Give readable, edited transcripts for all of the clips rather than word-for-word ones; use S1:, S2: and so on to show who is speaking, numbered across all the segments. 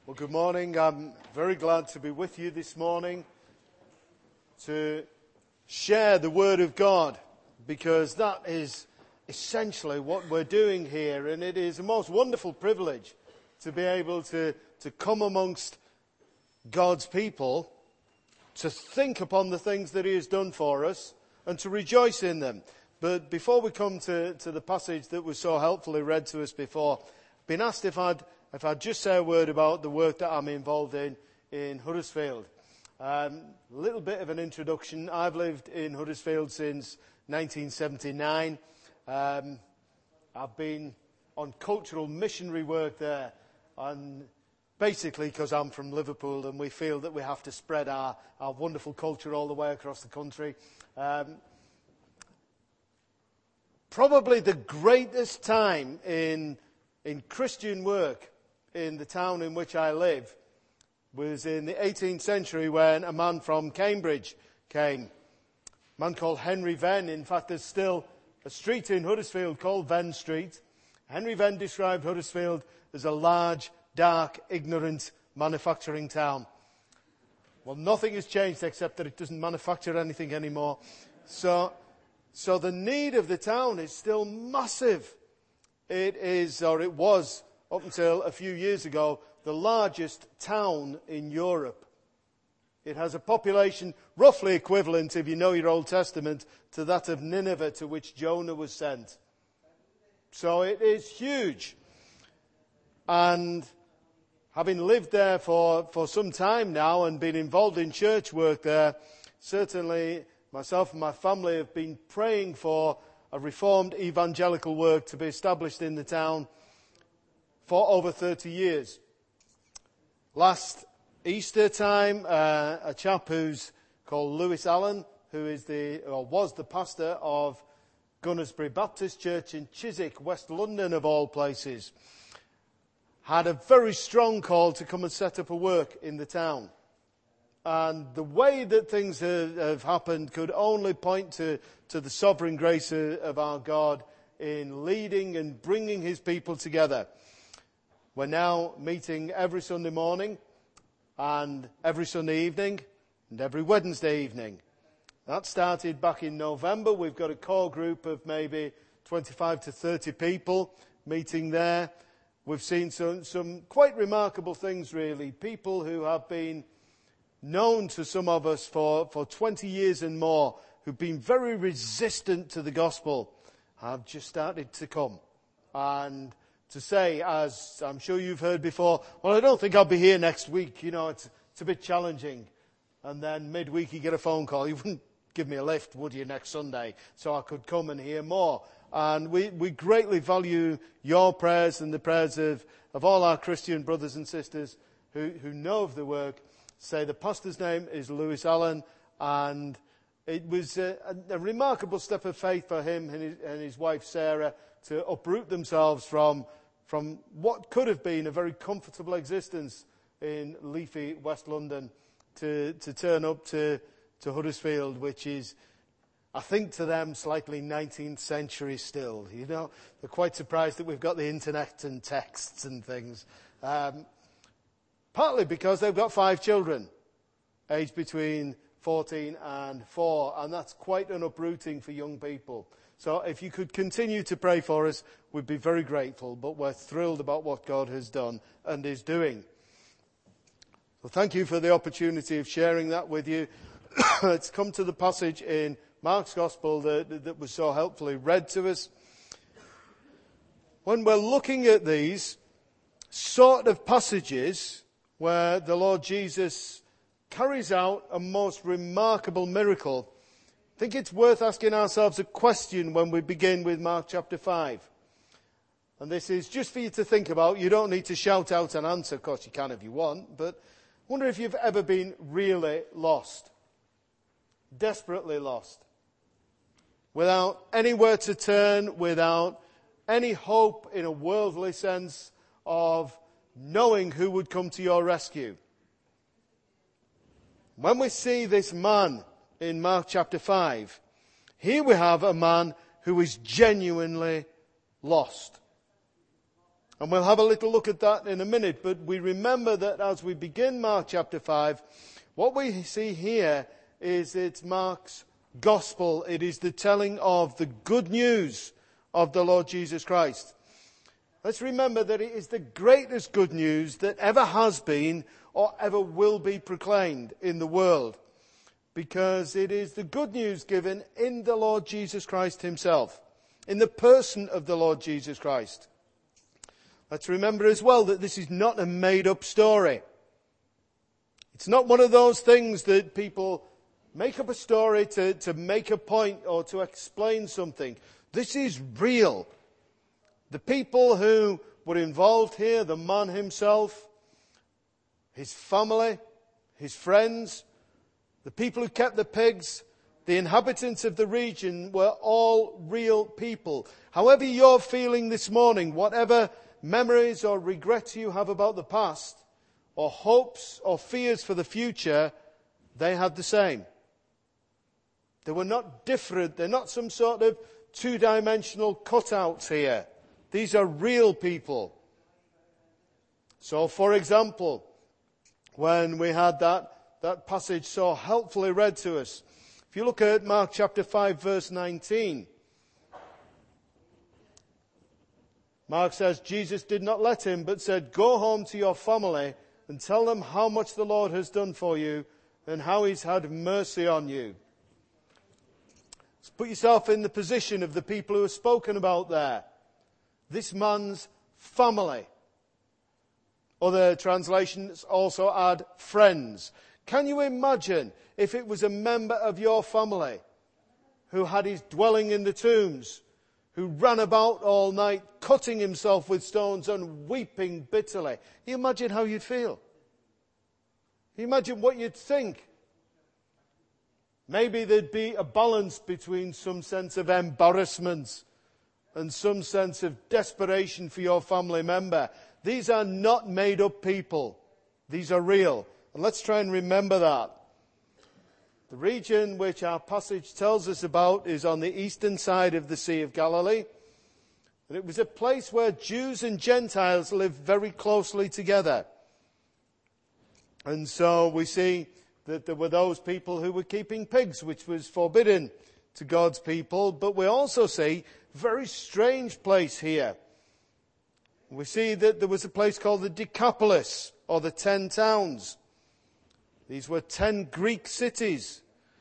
S1: Well, good morning. I'm very glad to be with you this morning to share the Word of God, because that is essentially what we're doing here, and it is a most wonderful privilege to be able to come amongst God's people, to think upon the things that He has done for us, and to rejoice in them. But before we come to the passage that was so helpfully read to us before, I've been asked if I'd just say a word about the work that I'm involved in Huddersfield. A little bit of an introduction. I've lived in Huddersfield since 1979. I've been on cultural missionary work there, and basically because I'm from Liverpool and we feel that we have to spread our wonderful culture all the way across the country. Probably the greatest time in Christian work in the town in which I live was in the 18th century, when a man from Cambridge came. A man called Henry Venn. In fact, there's still a street in Huddersfield called Venn Street. Henry Venn described Huddersfield as a large, dark, ignorant manufacturing town. Well, nothing has changed except that it doesn't manufacture anything anymore. So the need of the town is still massive. It is, or it was, up until a few years ago, the largest town in Europe. It has a population roughly equivalent, if you know your Old Testament, to that of Nineveh, to which Jonah was sent. So it is huge. And having lived there for some time now and been involved in church work there, certainly myself and my family have been praying for a reformed evangelical work to be established in the town for over 30 years. Last Easter time, a chap who's called Lewis Allen, who was the pastor of Gunnersbury Baptist Church in Chiswick, West London of all places, had a very strong call to come and set up a work in the town. And the way that things have happened could only point to the sovereign grace of our God in leading and bringing His people together. We're now meeting every Sunday morning and every Sunday evening and every Wednesday evening. That started back in November. We've got a core group of maybe 25 to 30 people meeting there. We've seen some quite remarkable things, really. People who have been known to some of us for 20 years and more, who've been very resistant to the gospel, have just started to come. And to say, as I'm sure you've heard before, well, I don't think I'll be here next week. It's a bit challenging. And then midweek you get a phone call. You wouldn't give me a lift, would you, next Sunday, so I could come and hear more. And we greatly value your prayers and the prayers of all our Christian brothers and sisters who know of the work. Say the pastor's name is Lewis Allen, and it was a remarkable step of faith for him and his wife Sarah to uproot themselves from what could have been a very comfortable existence in leafy West London to turn up to Huddersfield, which is, I think, to them slightly 19th century still. They're quite surprised that we've got the internet and texts and things. Partly because they've got 5 children, aged between 14 and 4, and that's quite an uprooting for young people. So if you could continue to pray for us, we'd be very grateful, but we're thrilled about what God has done and is doing. So thank you for the opportunity of sharing that with you. Let's come to the passage in Mark's Gospel that was so helpfully read to us. When we're looking at these sort of passages where the Lord Jesus carries out a most remarkable miracle, I think it's worth asking ourselves a question when we begin with Mark chapter 5. And this is just for you to think about. You don't need to shout out an answer. Of course, you can if you want. But I wonder if you've ever been really lost. Desperately lost. Without anywhere to turn, without any hope in a worldly sense of knowing who would come to your rescue. When we see this man in Mark chapter 5, here we have a man who is genuinely lost. And we'll have a little look at that in a minute. But we remember that as we begin Mark chapter 5, what we see here is it's Mark's gospel. It is the telling of the good news of the Lord Jesus Christ. Let's remember that it is the greatest good news that ever has been or ever will be proclaimed in the world. Because it is the good news given in the Lord Jesus Christ himself, in the person of the Lord Jesus Christ. Let's remember as well that this is not a made-up story. It's not one of those things that people make up a story to make a point or to explain something. This is real. The people who were involved here, the man himself, his family, his friends, the people who kept the pigs, the inhabitants of the region were all real people. However you're feeling this morning, whatever memories or regrets you have about the past, or hopes or fears for the future, they had the same. They were not different. They're not some sort of two-dimensional cutouts here. These are real people. So, for example, when we had that passage so helpfully read to us, if you look at Mark chapter 5, verse 19, Mark says, Jesus did not let him, but said, go home to your family and tell them how much the Lord has done for you and how he's had mercy on you. So put yourself in the position of the people who are spoken about there. This man's family. Other translations also add friends. Can you imagine if it was a member of your family who had his dwelling in the tombs, who ran about all night cutting himself with stones and weeping bitterly? Can you imagine how you'd feel? Can you imagine what you'd think? Maybe there'd be a balance between some sense of embarrassment and some sense of desperation for your family member. These are not made-up people. These are real. And let's try and remember that. The region which our passage tells us about is on the eastern side of the Sea of Galilee. And it was a place where Jews and Gentiles lived very closely together. And so we see that there were those people who were keeping pigs, which was forbidden to God's people. But we also see a very strange place here. We see that there was a place called the Decapolis, or the 10 towns. These were 10 Greek cities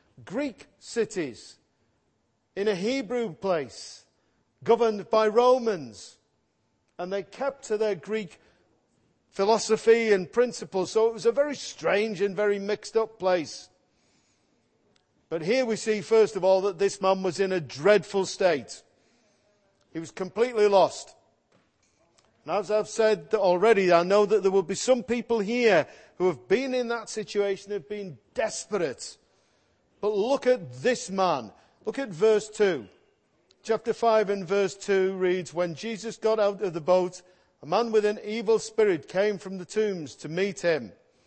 S1: in a Hebrew place, governed by Romans. And they kept to their Greek philosophy and principles. So it was a very strange and very mixed up place. But here we see, first of all, that this man was in a dreadful state. He was completely lost. And as I've said already, I know that there will be some people here who have been in that situation, have been desperate. But look at this man. Look at verse 2. Chapter 5 and verse 2 reads, when Jesus got out of the boat, a man with an evil spirit came from the tombs to meet him.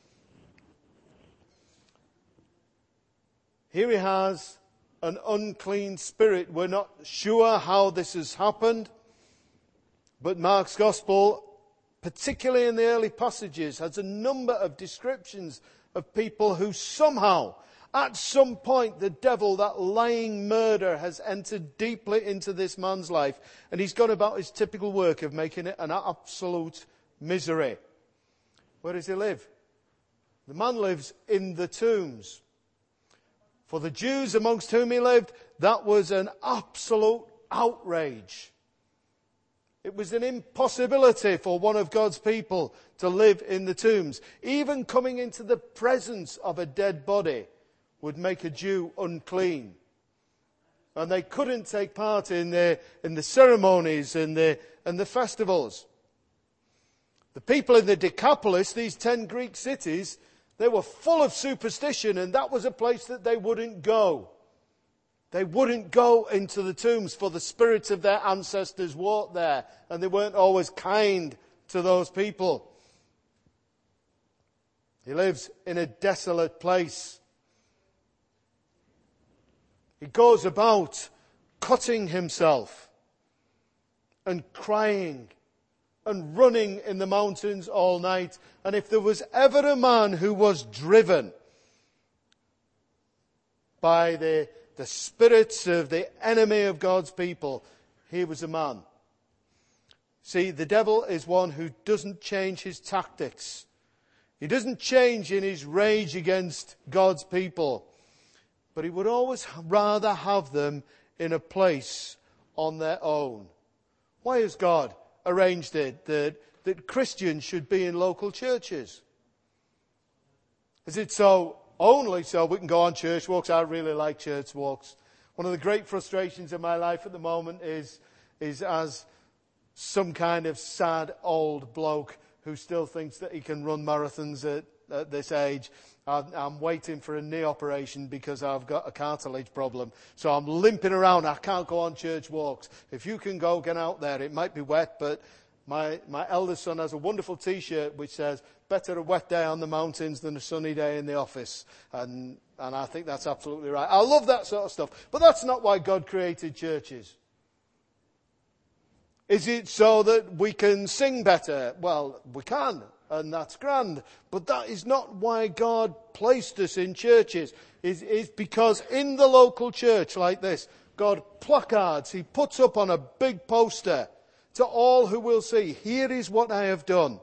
S1: Here he has an unclean spirit. We're not sure how this has happened. But Mark's Gospel, particularly in the early passages, has a number of descriptions of people who somehow, at some point, the devil, that lying murderer, has entered deeply into this man's life. And he's gone about his typical work of making it an absolute misery. Where does he live? The man lives in the tombs. For the Jews amongst whom he lived, that was an absolute outrage. It was an impossibility for one of God's people to live in the tombs. Even coming into the presence of a dead body would make a Jew unclean. And they couldn't take part in the ceremonies and the festivals. The people in the Decapolis, these 10 Greek cities, they were full of superstition, and that was a place that they wouldn't go. They wouldn't go into the tombs, for the spirits of their ancestors walked there, and they weren't always kind to those people. He lives in a desolate place. He goes about cutting himself and crying, and running in the mountains all night. And if there was ever a man who was driven by the spirits of the enemy of God's people, he was a man. See, the devil is one who doesn't change his tactics. He doesn't change in his rage against God's people. But he would always rather have them in a place on their own. Why has God arranged it that Christians should be in local churches? Is it only so we can go on church walks? I really like church walks. One of the great frustrations in my life at the moment is as some kind of sad old bloke who still thinks that he can run marathons at this age. I'm waiting for a knee operation because I've got a cartilage problem. So I'm limping around. I can't go on church walks. If you can go, get out there. It might be wet, but my eldest son has a wonderful T-shirt which says, better a wet day on the mountains than a sunny day in the office. And I think that's absolutely right. I love that sort of stuff. But that's not why God created churches. Is it so that we can sing better? Well, we can, and that's grand. But that is not why God placed us in churches. It's because in the local church like this, God placards, he puts up on a big poster to all who will see, here is what I have done.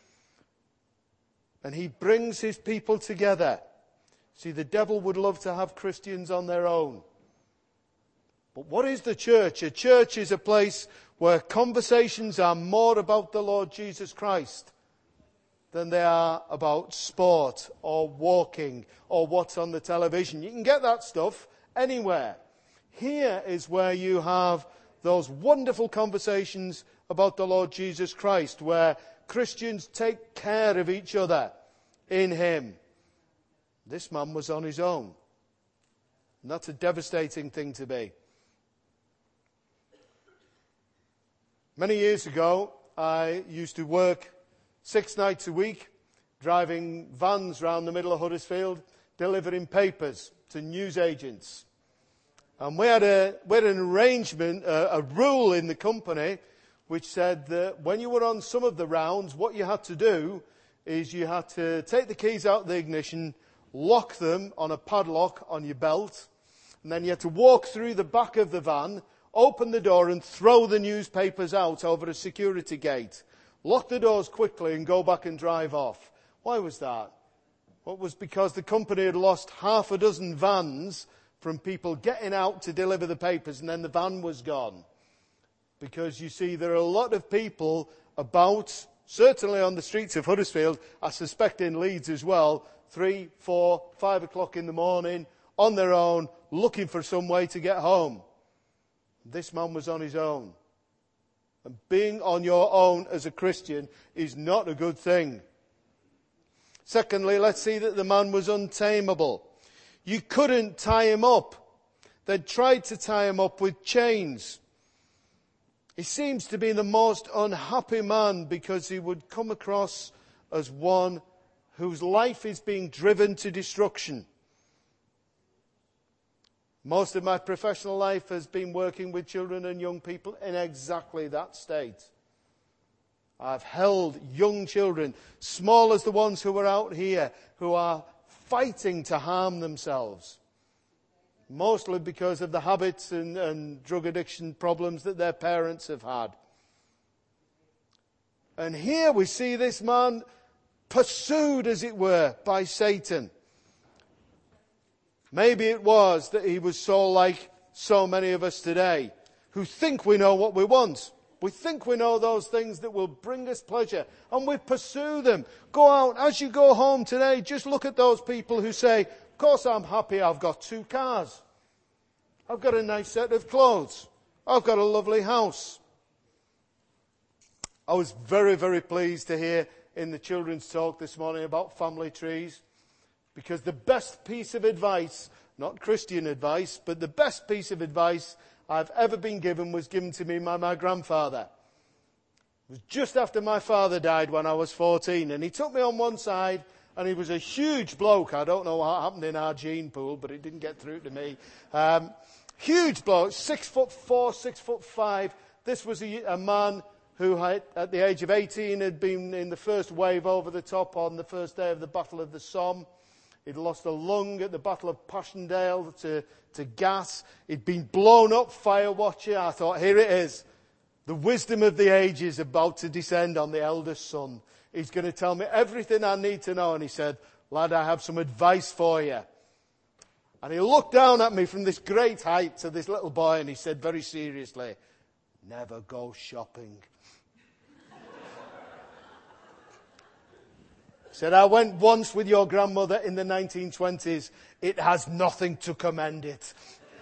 S1: And he brings his people together. See, the devil would love to have Christians on their own. But what is the church? A church is a place where conversations are more about the Lord Jesus Christ than they are about sport or walking or what's on the television. You can get that stuff anywhere. Here is where you have those wonderful conversations about the Lord Jesus Christ, where Christians take care of each other in him. This man was on his own. And that's a devastating thing to be. Many years ago, I used to work 6 nights a week, driving vans around the middle of Huddersfield, delivering papers to newsagents. And we had an arrangement, a rule in the company, which said that when you were on some of the rounds, what you had to do is you had to take the keys out of the ignition, lock them on a padlock on your belt, and then you had to walk through the back of the van, open the door and throw the newspapers out over a security gate. Lock the doors quickly and go back and drive off. Why was that? Well, it was because the company had lost half a dozen vans from people getting out to deliver the papers, and then the van was gone. Because you see, there are a lot of people about, certainly on the streets of Huddersfield, I suspect in Leeds as well, 3, 4, 5 o'clock in the morning, on their own, looking for some way to get home. This man was on his own. And being on your own as a Christian is not a good thing. Secondly, let's see that the man was untamable. You couldn't tie him up. They tried to tie him up with chains. He seems to be the most unhappy man because he would come across as one whose life is being driven to destruction. Most of my professional life has been working with children and young people in exactly that state. I've held young children, small as the ones who are out here, who are fighting to harm themselves. Mostly because of the habits and drug addiction problems that their parents have had. And here we see this man pursued, as it were, by Satan. Maybe it was that he was so like so many of us today, who think we know what we want. We think we know those things that will bring us pleasure, and we pursue them. Go out, as you go home today, just look at those people who say, of course I'm happy, I've got 2 cars. I've got a nice set of clothes. I've got a lovely house. I was very, very pleased to hear in the children's talk this morning about family trees. Because the best piece of advice, not Christian advice, but the best piece of advice I've ever been given was given to me by my grandfather. It was just after my father died when I was 14. And he took me on one side, and he was a huge bloke. I don't know what happened in our gene pool, but it didn't get through to me. Huge bloke, 6'4", 6'5". This was a man who had, at the age of 18 had been in the first wave over the top on the first day of the Battle of the Somme. He'd lost a lung at the Battle of Passchendaele to gas. He'd been blown up, fire watcher. I thought, here it is. The wisdom of the ages about to descend on the eldest son. He's going to tell me everything I need to know. And he said, lad, I have some advice for you. And he looked down at me from this great height to this little boy and he said very seriously, never go shopping. He said, I went once with your grandmother in the 1920s. It has nothing to commend it.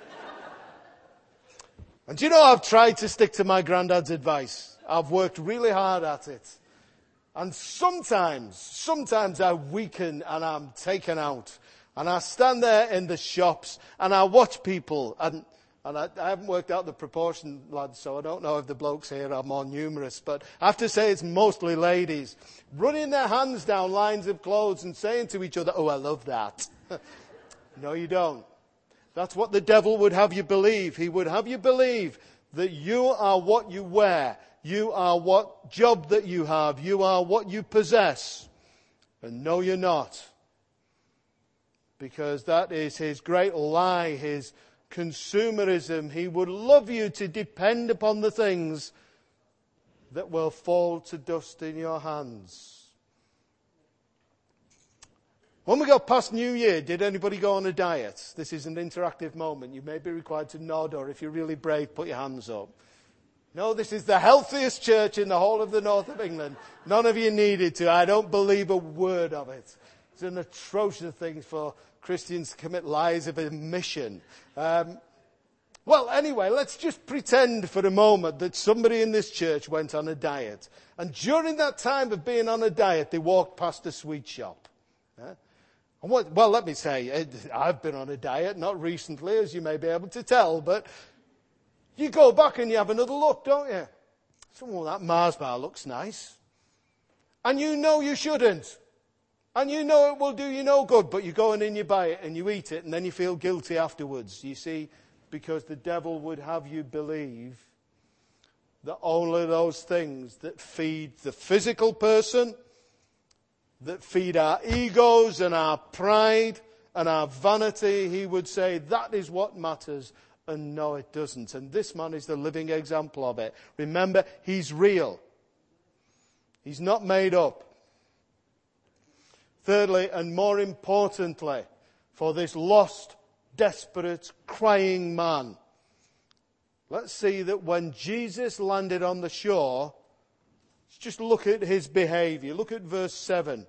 S1: And do you know, I've tried to stick to my granddad's advice. I've worked really hard at it. And sometimes I weaken and I'm taken out. And I stand there in the shops and I watch people. And I haven't worked out the proportion, lads, so I don't know if the blokes here are more numerous. But I have to say it's mostly ladies. Running their hands down lines of clothes and saying to each other, oh, I love that. No, you don't. That's what the devil would have you believe. He would have you believe that you are what you wear. You are what job that you have. You are what you possess. And no, you're not. Because that is his great lie, his consumerism. He would love you to depend upon the things that will fall to dust in your hands. When we got past New Year, did anybody go on a diet? This is an interactive moment. You may be required to nod, or if you're really brave, put your hands up. No, this is the healthiest church in the whole of the north of England. None of you needed to. I don't believe a word of it. It's an atrocious thing for Christians to commit lies of omission. Well, anyway, let's just pretend for a moment that somebody in this church went on a diet. And during that time of being on a diet, they walked past a sweet shop. Well, let me say, I've been on a diet, not recently, as you may be able to tell, but you go back and you have another look, don't you? So, that Mars bar looks nice. And you know you shouldn't. And you know it will do you no good, but you go in and you buy it and you eat it and then you feel guilty afterwards. You see, because the devil would have you believe that only those things that feed the physical person, that feed our egos and our pride and our vanity, he would say that is what matters. And no, it doesn't. And this man is the living example of it. Remember, he's real. He's not made up. Thirdly, and more importantly, for this lost, desperate, crying man, let's see that when Jesus landed on the shore, let's just look at his behavior. Look at verse 7.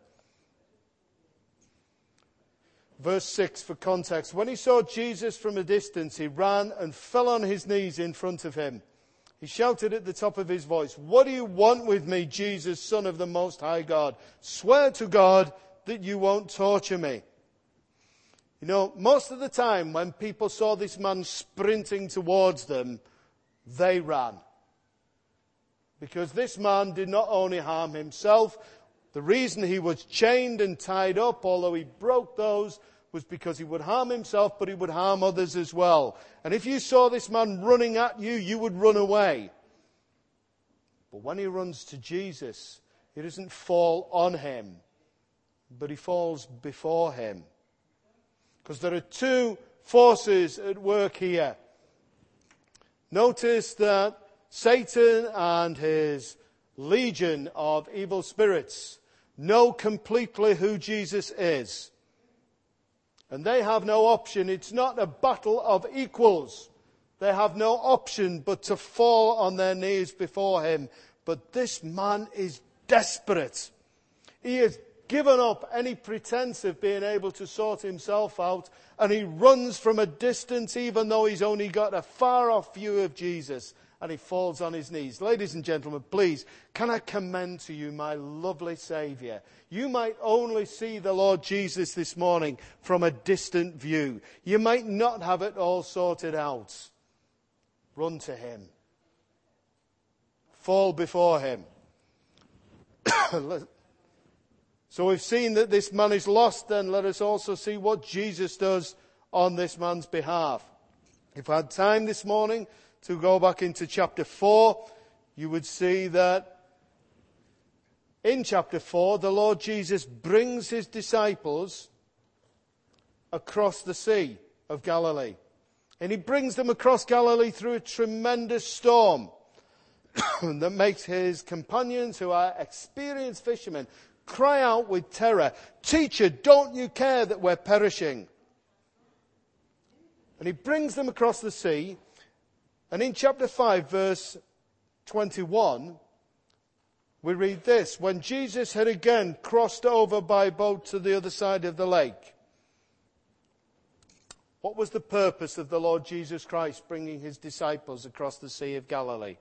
S1: Verse 6 for context. When he saw Jesus from a distance, he ran and fell on his knees in front of him. He shouted at the top of his voice, "What do you want with me, Jesus, Son of the Most High God? Swear to God that you won't torture me." You know, most of the time when people saw this man sprinting towards them, they ran. Because this man did not only harm himself, the reason he was chained and tied up, although he broke those, was because he would harm himself, but he would harm others as well. And if you saw this man running at you, you would run away. But when he runs to Jesus, he doesn't fall on him, but he falls before him. Because there are two forces at work here. Notice that Satan and his legion of evil spirits know completely who Jesus is. And they have no option. It's not a battle of equals. They have no option but to fall on their knees before him. But this man is desperate. He has given up any pretense of being able to sort himself out, and he runs from a distance even though he's only got a far off view of Jesus, and he falls on his knees. Ladies and gentlemen, please, can I commend to you my lovely Saviour? You might only see the Lord Jesus this morning from a distant view. You might not have it all sorted out. Run to him. Fall before him. So we've seen that this man is lost, then let us also see what Jesus does on this man's behalf. If I had time this morning to go back into chapter 4, you would see that in chapter 4, the Lord Jesus brings his disciples across the Sea of Galilee. And he brings them across Galilee through a tremendous storm that makes his companions, who are experienced fishermen, cry out with terror, "Teacher, don't you care that we're perishing?" And he brings them across the sea. And in chapter 5, verse 21, we read this: when Jesus had again crossed over by boat to the other side of the lake. What was the purpose of the Lord Jesus Christ bringing his disciples across the Sea of Galilee?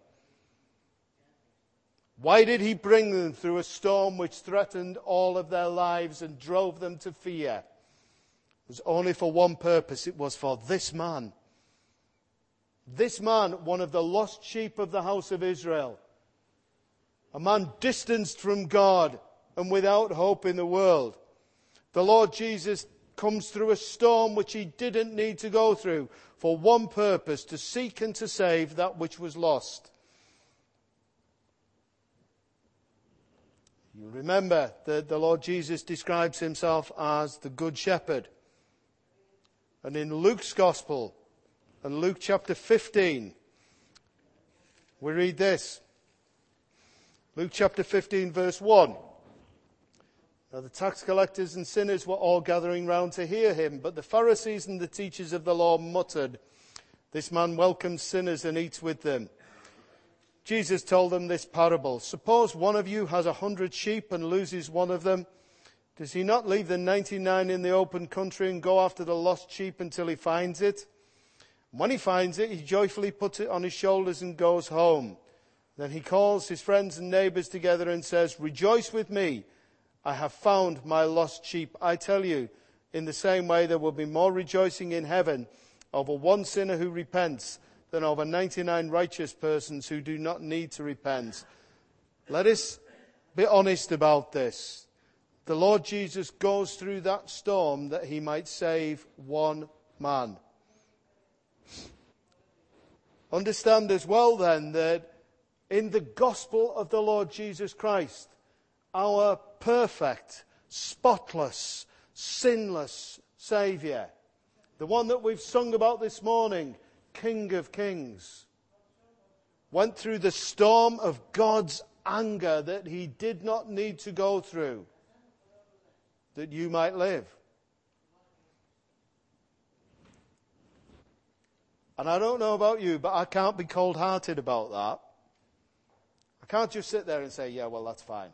S1: Why did he bring them through a storm which threatened all of their lives and drove them to fear? It was only for one purpose. It was for this man. This man, one of the lost sheep of the house of Israel. A man distanced from God and without hope in the world. The Lord Jesus comes through a storm which he didn't need to go through, for one purpose: to seek and to save that which was lost. You remember that the Lord Jesus describes himself as the Good Shepherd. And in Luke's Gospel, and Luke chapter 15, we read this. Luke chapter 15, verse 1. Now the tax collectors and sinners were all gathering round to hear him, but the Pharisees and the teachers of the law muttered, "This man welcomes sinners and eats with them." Jesus told them this parable: "Suppose one of you has 100 sheep and loses one of them. Does he not leave the 99 in the open country and go after the lost sheep until he finds it? When he finds it, he joyfully puts it on his shoulders and goes home. Then he calls his friends and neighbors together and says, 'Rejoice with me, I have found my lost sheep.' I tell you, in the same way there will be more rejoicing in heaven over one sinner who repents than over 99 righteous persons who do not need to repent." Let us be honest about this. The Lord Jesus goes through that storm that he might save one man. Understand as well then that in the gospel of the Lord Jesus Christ, our perfect, spotless, sinless Saviour, the one that we've sung about this morning, King of Kings, went through the storm of God's anger that he did not need to go through, that you might live. And I don't know about you, but I can't be cold-hearted about that. I can't just sit there and say, "Yeah, well, that's fine."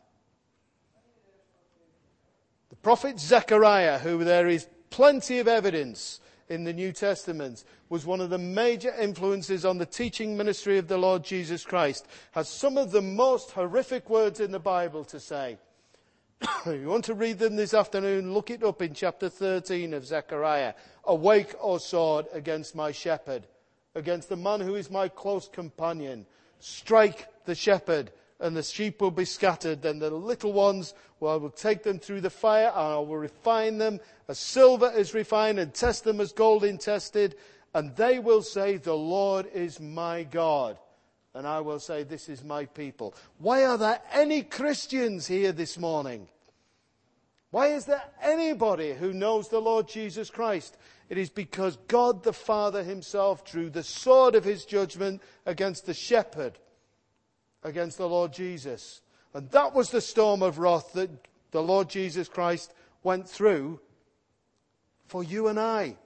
S1: The prophet Zechariah, who there is plenty of evidence in the New Testament, was one of the major influences on the teaching ministry of the Lord Jesus Christ, has some of the most horrific words in the Bible to say. If you want to read them this afternoon, look it up in chapter 13 of Zechariah. "Awake, O sword, against my shepherd, against the man who is my close companion. Strike the shepherd, and the sheep will be scattered. Then the little ones, well, I will take them through the fire, and I will refine them as silver is refined, and test them as gold is tested. And they will say, 'The Lord is my God.' And I will say, 'This is my people.'" Why are there any Christians here this morning? Why is there anybody who knows the Lord Jesus Christ? It is because God the Father himself drew the sword of his judgment against the shepherd, against the Lord Jesus. And that was the storm of wrath that the Lord Jesus Christ went through for you and I.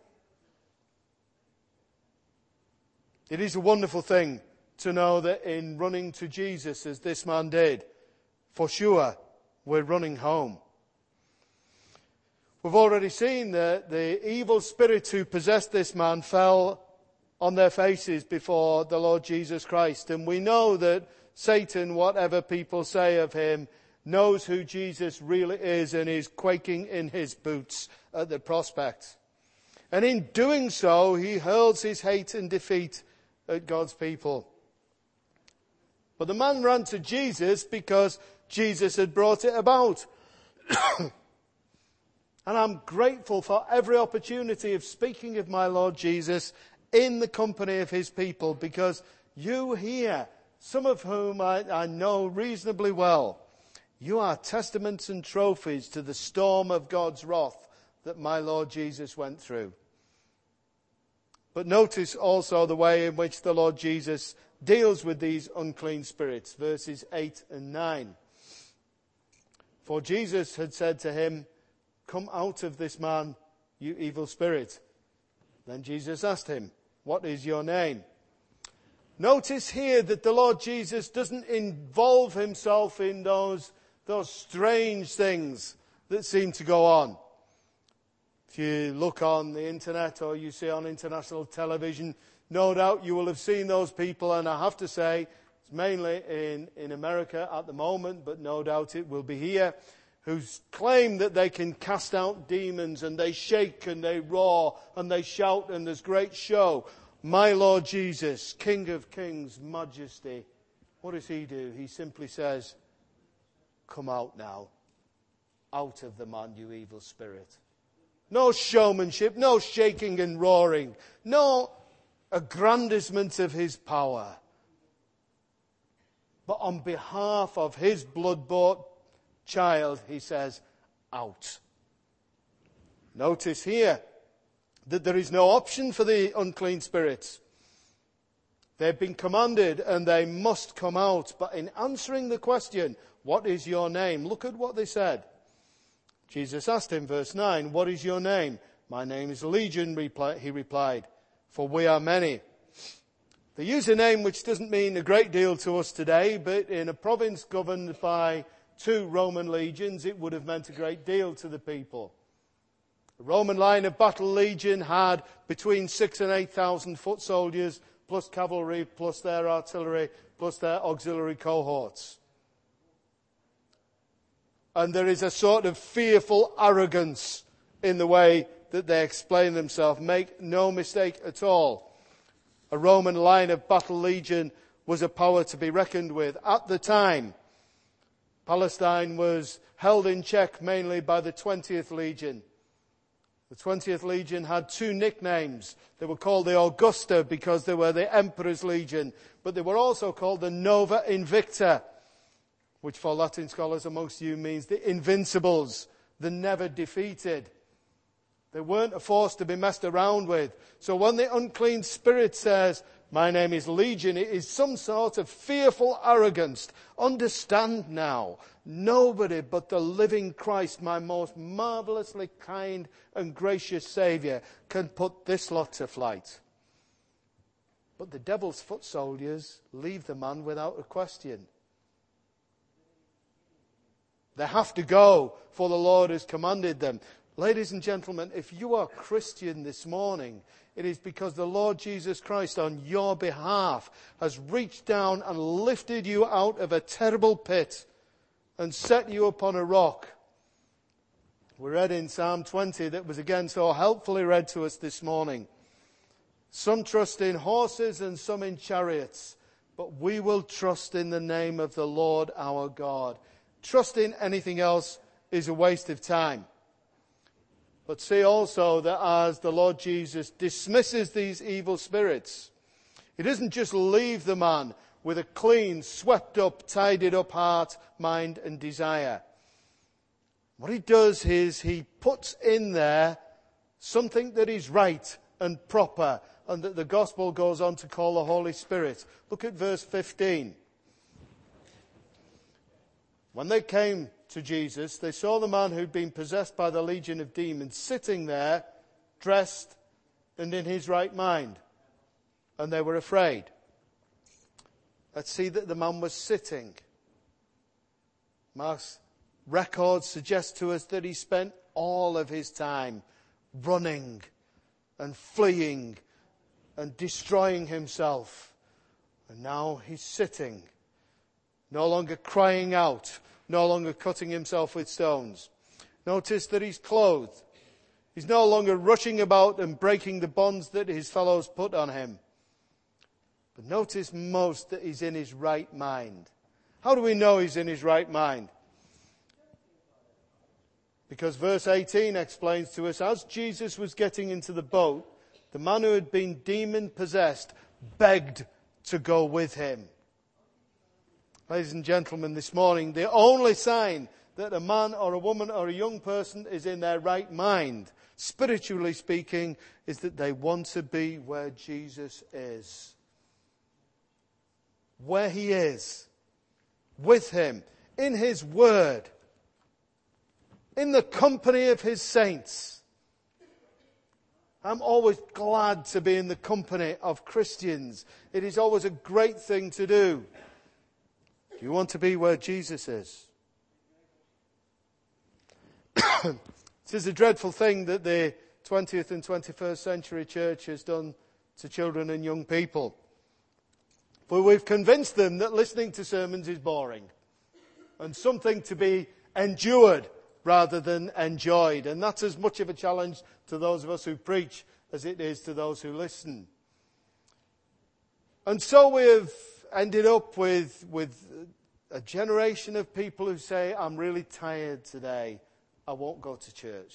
S1: It is a wonderful thing to know that in running to Jesus, as this man did, for sure, we're running home. We've already seen that the evil spirits who possessed this man fell on their faces before the Lord Jesus Christ. And we know that Satan, whatever people say of him, knows who Jesus really is and is quaking in his boots at the prospect. And in doing so, he hurls his hate and defeat at God's people. But the man ran to Jesus because Jesus had brought it about. And I'm grateful for every opportunity of speaking of my Lord Jesus in the company of his people, because you here some of whom I know reasonably well. You are testaments and trophies to the storm of God's wrath that my Lord Jesus went through. But notice also the way in which the Lord Jesus deals with these unclean spirits, verses 8 and 9. For Jesus had said to him, "Come out of this man, you evil spirit." Then Jesus asked him, "What is your name?" Notice here that the Lord Jesus doesn't involve himself in those strange things that seem to go on. If you look on the internet or you see on international television, no doubt you will have seen those people, and I have to say, it's mainly in America at the moment, but no doubt it will be here, who claim that they can cast out demons, and they shake and they roar and they shout and there's great show. My Lord Jesus, King of Kings, Majesty, what does he do? He simply says, "Come out now. Out of the man, you evil spirit." No showmanship, no shaking and roaring, no aggrandizement of his power. But on behalf of his blood-bought child, he says, "Out." Notice here that there is no option for the unclean spirits. They've been commanded and they must come out. But in answering the question, "What is your name?" look at what they said. Jesus asked him, verse 9, "What is your name?" "My name is Legion," he replied, "for we are many." They use a name which doesn't mean a great deal to us today, but in a province governed by 2 Roman legions, it would have meant a great deal to the people. The Roman line of battle legion had between 6,000 and 8,000 foot soldiers, plus cavalry, plus their artillery, plus their auxiliary cohorts. And there is a sort of fearful arrogance in the way that they explain themselves. Make no mistake at all. A Roman line of battle legion was a power to be reckoned with. At the time, Palestine was held in check mainly by the 20th Legion. The 20th Legion had 2 nicknames. They were called the Augusta because they were the Emperor's Legion, but they were also called the Nova Invicta, which for Latin scholars amongst you means the Invincibles, the never defeated. They weren't a force to be messed around with. So when the unclean spirit says, "My name is Legion," it is some sort of fearful arrogance. Understand now, nobody but the living Christ, my most marvelously kind and gracious Saviour, can put this lot to flight. But the devil's foot soldiers leave the man without a question. They have to go, for the Lord has commanded them. Ladies and gentlemen, if you are Christian this morning, it is because the Lord Jesus Christ on your behalf has reached down and lifted you out of a terrible pit and set you upon a rock. We read in Psalm 20 that was again so helpfully read to us this morning. Some trust in horses and some in chariots, but we will trust in the name of the Lord our God. Trusting anything else is a waste of time. But see also that as the Lord Jesus dismisses these evil spirits, he doesn't just leave the man with a clean, swept up, tidied up heart, mind and desire. What he does is he puts in there something that is right and proper and that the gospel goes on to call the Holy Spirit. Look at verse 15. When they came to Jesus, they saw the man who'd been possessed by the legion of demons sitting there, dressed and in his right mind. And they were afraid. Let's see that the man was sitting. Mark's record suggests to us that he spent all of his time running and fleeing and destroying himself. And now he's sitting, no longer crying out, no longer cutting himself with stones. Notice that he's clothed. He's no longer rushing about and breaking the bonds that his fellows put on him. But notice most that he's in his right mind. How do we know he's in his right mind? Because verse 18 explains to us, as Jesus was getting into the boat, the man who had been demon-possessed begged to go with him. Ladies and gentlemen, this morning, the only sign that a man or a woman or a young person is in their right mind, spiritually speaking, is that they want to be where Jesus is. Where He is. With Him. In His Word. In the company of His saints. I'm always glad to be in the company of Christians. It is always a great thing to do. Do you want to be where Jesus is? It is a dreadful thing that the 20th and 21st century church has done to children and young people. For we've convinced them that listening to sermons is boring and something to be endured rather than enjoyed. And that's as much of a challenge to those of us who preach as it is to those who listen. And so we've ended up with a generation of people who say, I'm really tired today. I won't go to church.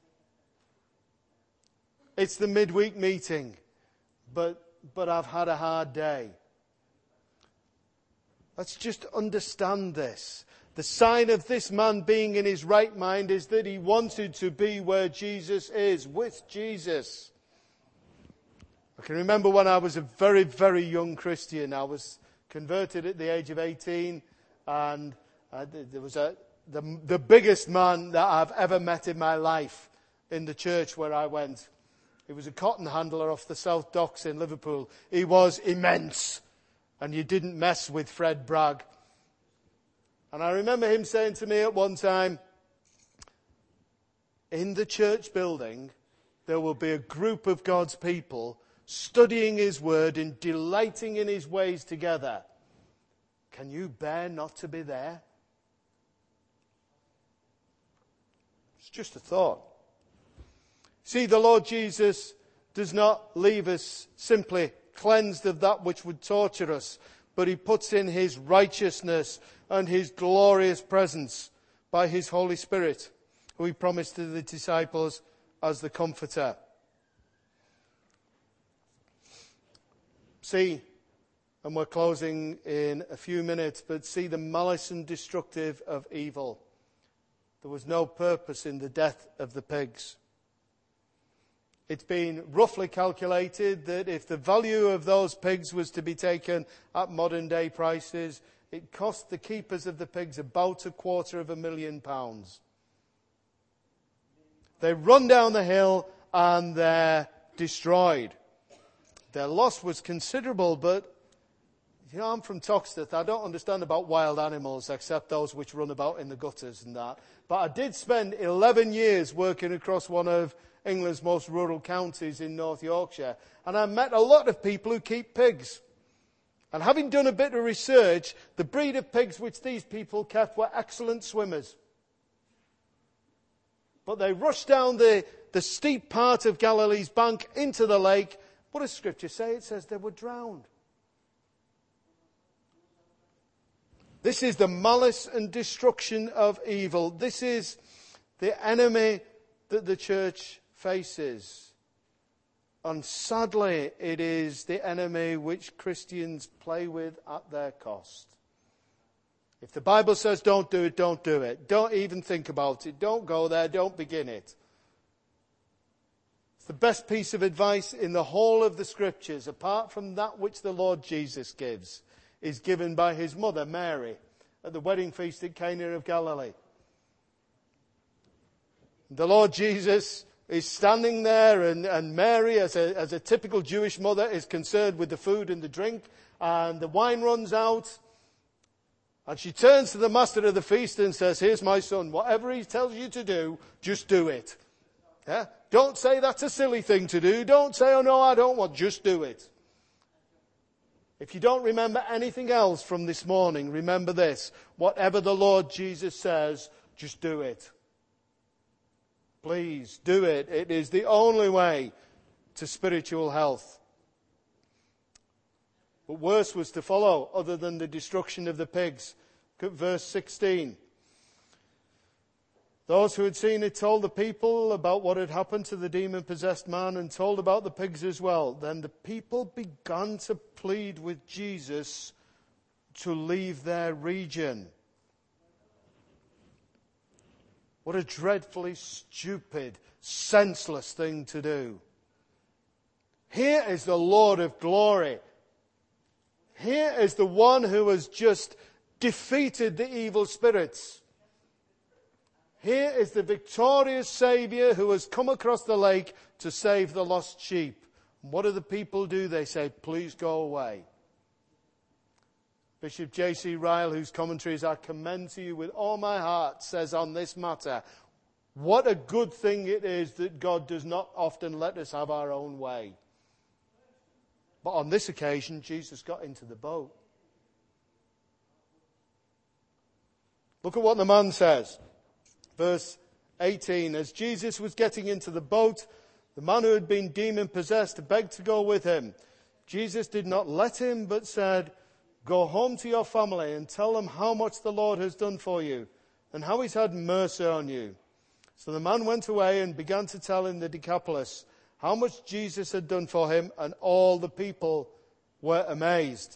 S1: It's the midweek meeting, but I've had a hard day. Let's just understand this. The sign of this man being in his right mind is that he wanted to be where Jesus is, with Jesus. I can remember when I was a very, very young Christian. I was converted at the age of 18, and there was the biggest man that I've ever met in my life in the church where I went. He was a cotton handler off the South Docks in Liverpool. He was immense, and you didn't mess with Fred Bragg. And I remember him saying to me at one time, in the church building, there will be a group of God's people studying His Word and delighting in His ways together. Can you bear not to be there? It's just a thought. See, the Lord Jesus does not leave us simply cleansed of that which would torture us, but He puts in His righteousness and His glorious presence by His Holy Spirit, who He promised to the disciples as the Comforter. See, and we're closing in a few minutes, but see the malice and destructive of evil. There was no purpose in the death of the pigs. It's been roughly calculated that if the value of those pigs was to be taken at modern day prices, it cost the keepers of the pigs about £250,000. They run down the hill and they're destroyed. Their loss was considerable, but I'm from Toxteth. I don't understand about wild animals except those which run about in the gutters and that. But I did spend 11 years working across one of England's most rural counties in North Yorkshire. And I met a lot of people who keep pigs. And having done a bit of research, the breed of pigs which these people kept were excellent swimmers. But they rushed down the steep part of Galilee's bank into the lake. What does Scripture say? It says they were drowned. This is the malice and destruction of evil. This is the enemy that the church faces. And sadly, it is the enemy which Christians play with at their cost. If the Bible says don't do it, don't do it. Don't even think about it. Don't go there. Don't begin it. It's the best piece of advice in the whole of the Scriptures, apart from that which the Lord Jesus gives, is given by His mother, Mary, at the wedding feast at Cana of Galilee. The Lord Jesus is standing there, and Mary, as a typical Jewish mother, is concerned with the food and the drink, and the wine runs out. And she turns to the master of the feast and says, here's my son, whatever he tells you to do, just do it. Yeah? Don't say that's a silly thing to do. Don't say, oh no, I don't want, just do it. If you don't remember anything else from this morning, remember this. Whatever the Lord Jesus says, just do it. Please do it. It is the only way to spiritual health. But worse was to follow, other than the destruction of the pigs. Look at verse 16. Those who had seen it told the people about what had happened to the demon-possessed man and told about the pigs as well. Then the people began to plead with Jesus to leave their region. What a dreadfully stupid, senseless thing to do. Here is the Lord of glory. Here is the one who has just defeated the evil spirits. Here is the victorious Saviour who has come across the lake to save the lost sheep. What do the people do? They say, please go away. Bishop J.C. Ryle, whose commentaries I commend to you with all my heart, says on this matter, what a good thing it is that God does not often let us have our own way. But on this occasion, Jesus got into the boat. Look at what the man says. Verse 18, as Jesus was getting into the boat, the man who had been demon-possessed begged to go with him. Jesus did not let him, but said, go home to your family and tell them how much the Lord has done for you and how he's had mercy on you. So the man went away and began to tell in the Decapolis how much Jesus had done for him, and all the people were amazed.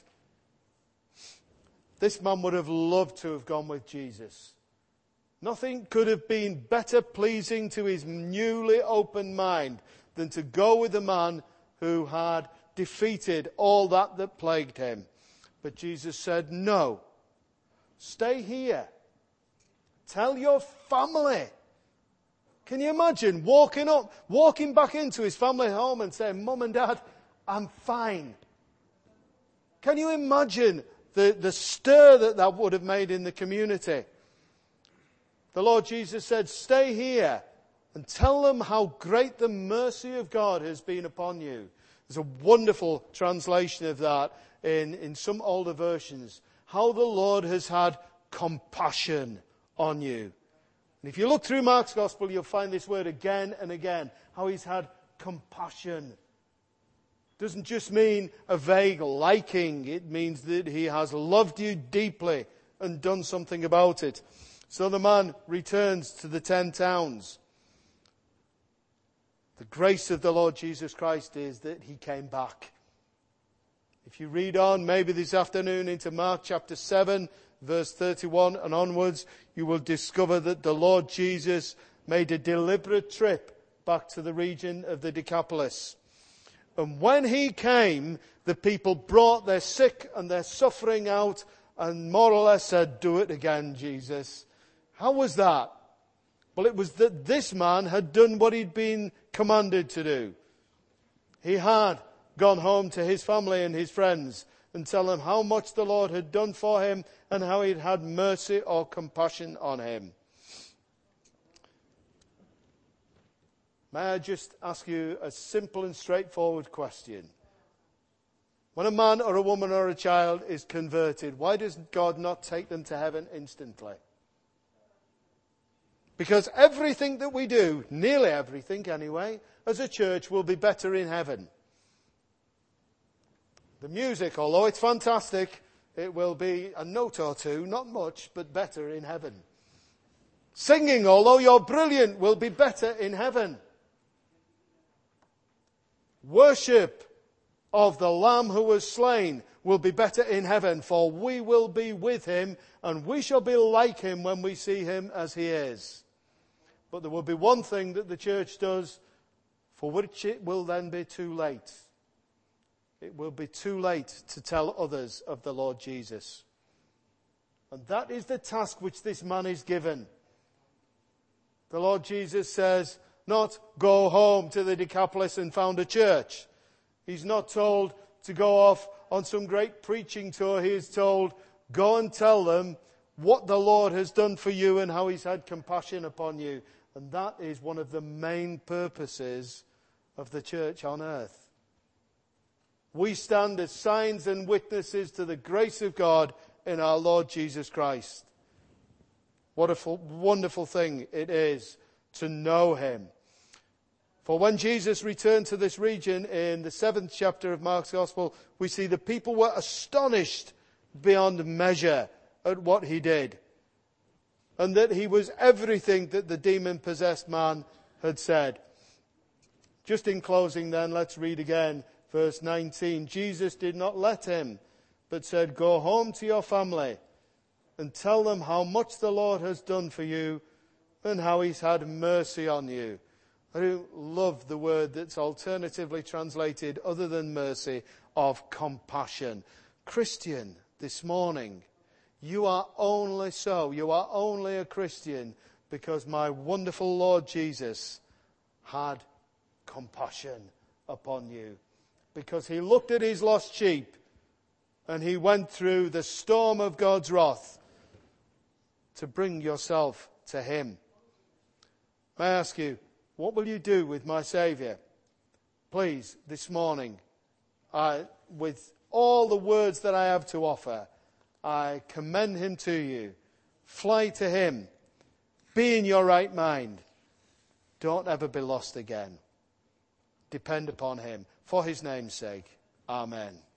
S1: This man would have loved to have gone with Jesus. Nothing could have been better pleasing to his newly opened mind than to go with the man who had defeated all that plagued him. But Jesus said, no, stay here. Tell your family. Can you imagine walking back into his family home and saying, Mum and Dad, I'm fine. Can you imagine the stir that would have made in the community? The Lord Jesus said, stay here and tell them how great the mercy of God has been upon you. There's a wonderful translation of that in some older versions. How the Lord has had compassion on you. And if you look through Mark's Gospel, you'll find this word again and again. How he's had compassion. Doesn't just mean a vague liking. It means that he has loved you deeply and done something about it. So the man returns to the 10 towns. The grace of the Lord Jesus Christ is that he came back. If you read on, maybe this afternoon, into Mark chapter 7, verse 31 and onwards, you will discover that the Lord Jesus made a deliberate trip back to the region of the Decapolis. And when he came, the people brought their sick and their suffering out and more or less said, do it again, Jesus. How was that? Well, it was that this man had done what he'd been commanded to do. He had gone home to his family and his friends and tell them how much the Lord had done for him and how he'd had mercy or compassion on him. May I just ask you a simple and straightforward question? When a man or a woman or a child is converted, why does God not take them to heaven instantly? Because everything that we do, nearly everything anyway, as a church will be better in heaven. The music, although it's fantastic, it will be a note or two, not much, but better in heaven. Singing, although you're brilliant, will be better in heaven. Worship of the Lamb who was slain will be better in heaven, for we will be with him, and we shall be like him when we see him as he is. But there will be one thing that the church does, for which it will then be too late. It will be too late to tell others of the Lord Jesus. And that is the task which this man is given. The Lord Jesus says, not go home to the Decapolis and found a church. He's not told to go off on some great preaching tour. He is told, go and tell them what the Lord has done for you and how he's had compassion upon you. And that is one of the main purposes of the church on earth. We stand as signs and witnesses to the grace of God in our Lord Jesus Christ. What a wonderful thing it is to know him. For when Jesus returned to this region in the 7th chapter of Mark's Gospel, we see the people were astonished beyond measure at what he did. And that he was everything that the demon-possessed man had said. Just in closing then, let's read again verse 19. Jesus did not let him, but said, go home to your family and tell them how much the Lord has done for you and how he's had mercy on you. I do love the word that's alternatively translated, other than mercy, of compassion. Christian, this morning, you are only a Christian because my wonderful Lord Jesus had compassion upon you. Because he looked at his lost sheep and he went through the storm of God's wrath to bring yourself to him. May I ask you, what will you do with my Saviour? Please, this morning, with all the words that I have to offer, I commend him to you. Fly to him. Be in your right mind. Don't ever be lost again. Depend upon him. For his name's sake. Amen.